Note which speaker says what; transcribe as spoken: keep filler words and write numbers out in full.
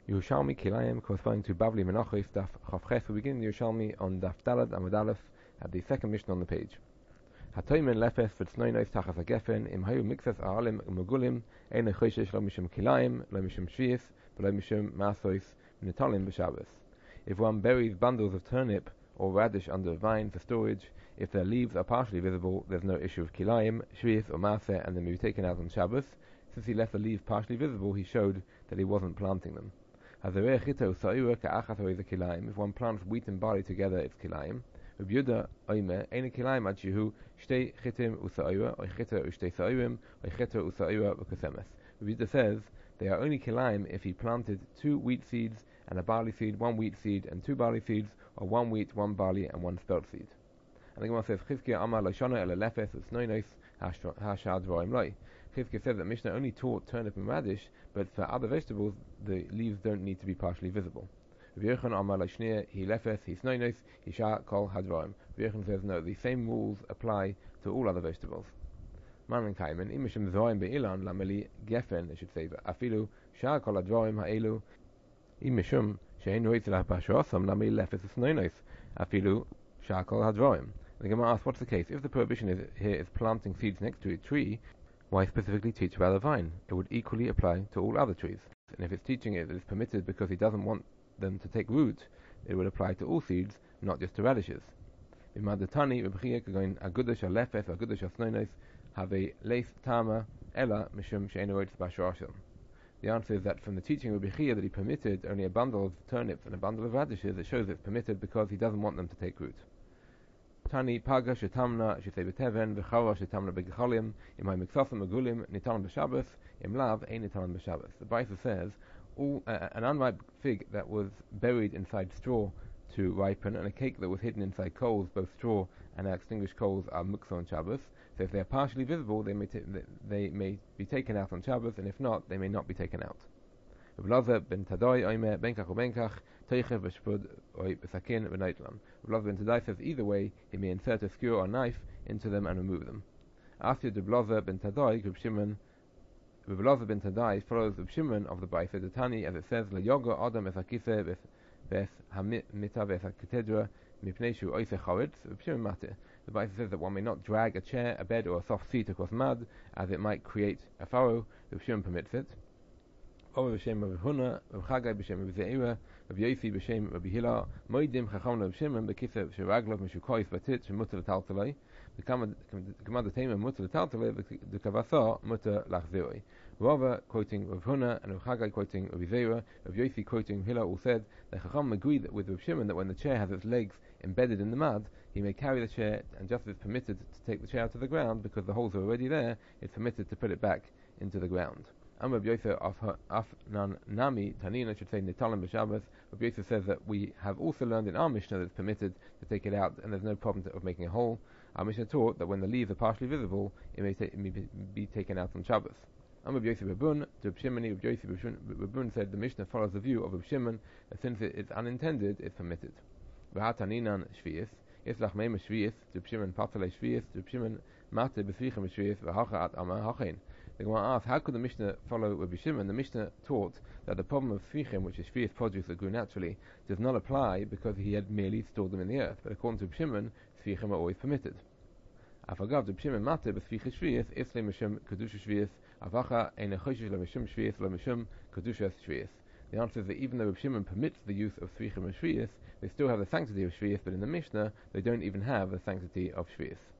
Speaker 1: Yerushalmi Kilayim corresponding to Bavli Menachos Daf Chavches. We begin Yerushalmi on Daf Dalad Amud Aleph at the second mission on the page. Hatoimen lefes v'tznoinos tachas hagefen im hayu mixes a'alim u'megulim ein echoshesh lo mishum kilayim lo mishum shvius lo mishum masos nitalim b'Shabbos. If one buries bundles of turnip or radish under a vine for storage, if their leaves are partially visible, there's no issue of kilayim, shvius or maseh, and they may be taken out on Shabbos. Since he left the leaves partially visible, he showed that he wasn't planting them. If one plants wheat and barley together, it's kilayim. Rabbi Yehuda oimer ein kilayim ad shehu shtei chitim usa'ira or chita ushtei sa'irim or chita usa'ira v'kusemes. Rabbi Yehuda says they are only kilayim if he planted two wheat seeds and a barley seed, one wheat seed and two barley seeds, or one wheat, one barley, and one spelt seed. And the Gemara says Chizkiah amar loshana ele lefes u'snoinos hashad v'oim loi. Chizkiah says that Mishnah only taught turnip and radish, but for other vegetables the leaves don't need to be partially visible. Rabbi Yochanan amar loshnia he lefes he snoinos hisha kol hadvarim. Rabbi Yochanan says no, the same rules apply to all other vegetables. Man kaimen imishim zoim be'ilan lameli gefen, I should say afilu sha kol hadvarim ha'elu imishum she'en roitz la bashosam lameli lefes snoinos afilu sha kol hadvarim. The Gemara asks, what's the case? If the prohibition is here is planting seeds next to a tree, why specifically teach about a vine? It would equally apply to all other trees. And if it's teaching it that it's permitted because he doesn't want them to take root, it would apply to all seeds, not just to radishes. The answer is that from the teaching of Rabbi Chia that he permitted only a bundle of turnips and a bundle of radishes, it shows it's permitted because he doesn't want them to take root. Tani paga shetamna shetei beteven v'chara shetamna begechalim imay miksasim megulim nitalan b'Shabbos im lav ein nitalan b'Shabbos. The Brisa says all uh, an unripe fig that was buried inside straw to ripen, and a cake that was hidden inside coals, both straw and extinguished coals, are muksa on Shabbos. So if they are partially visible, they may t- they may be taken out on Shabbos, and if not, they may not be taken out. Rabbi ben Tadai oimer benkach u benkach teichev b'shpud oy b'sakin v'noitlan. Rabbi ben Tadai says either way he may insert a skewer or knife into them and remove them. After Rabbi ben Tadai, Rabbi Shimon, Rabbi ben Tadai follows Rabbi Shimon of the Brisa the Tani, as it says leyoga adam esakise ves hamita ves hakatedra mipnei shu oiseh charetz. Rabbi Shimon matir. The Brisa says that one may not drag a chair, a bed, or a soft seat across mud, as it might create a furrow. Rabbi Shimon permits it. Over b'shem Rabbi Huna, Rabbi Chagai b'shem Rabbi Zeira, Rabbi Yosi b'shem Rabbi Hila, Moedim chacham Rabbi Shimon b'kiseh sheraglov mishukois batit shemuter l'taltalei, the Gemara Tema muter l'taltalei, the Kavasa muter lachziroi. Rava quoting Rabbi Huna and Rabbi Chagai quoting Rabbi Zeira, Rabbi Yosi quoting Hila all said the chacham agreed with Rabbi Shimon that when the chair has its legs embedded in the mud, he may carry the chair, and just as it's permitted to take the chair out of the ground because the holes are already there, it's permitted to put it back into the ground. Rabbi Yosef Afnan Nami Tanina should say Nitalim b'Shabbos. Rabbi Yosef says that we have also learned in our Mishnah that it's permitted to take it out, and there's no problem of making a hole. Our Mishnah taught that when the leaves are partially visible, it may, ta- it may be taken out on Shabbos. Rabbi Yosef Babun to Rabbi Shimon, Rabbi Yosef Babun said the Mishnah follows the view of Rabbi Shimon that since it is unintended, it's permitted. V'hataninan shvius islach meim shvius to Rabbi Shimon patalei shvius to Rabbi Shimon mate b'svichem shvius v'hacha at ama hachein. The Gemara asks, how could the Mishnah follow Rabbi Shimon? The Mishnah taught that the problem of svichim, which is shvius produce that grew naturally, does not apply because he had merely stored them in the earth. But according to Rabbi Shimon, svichim are always permitted. Afagav Rabbi Shimon mate b'svichim shvius islay mishum kedusha shvius avacha ein echoshesh lo mishum shvius lo mishum kedusha shvius. The answer is that even though Rabbi Shimon permits the use of svichim and shvius, they still have the sanctity of shvius, but in the Mishnah they don't even have the sanctity of shvius.